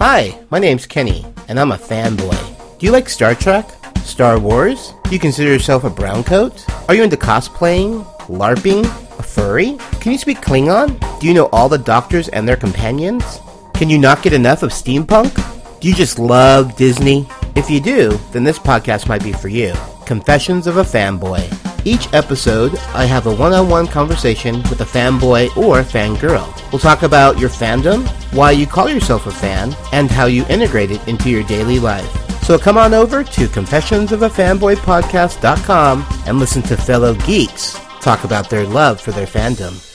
Hi, my name's Kenny, and I'm a fanboy. Do you like Star Trek? Star Wars? Do you consider yourself a browncoat? Are you into cosplaying? LARPing? A furry? Can you speak Klingon? Do you know all the doctors and their companions? Can you not get enough of steampunk? Do you just love Disney? If you do, then this podcast might be for you. Confessions of a Fanboy. Each episode, I have a one-on-one conversation with a fanboy or fangirl. We'll talk about your fandom, why you call yourself a fan, and how you integrate it into your daily life. So come on over to confessionsofafanboypodcast.com and listen to fellow geeks talk about their love for their fandom.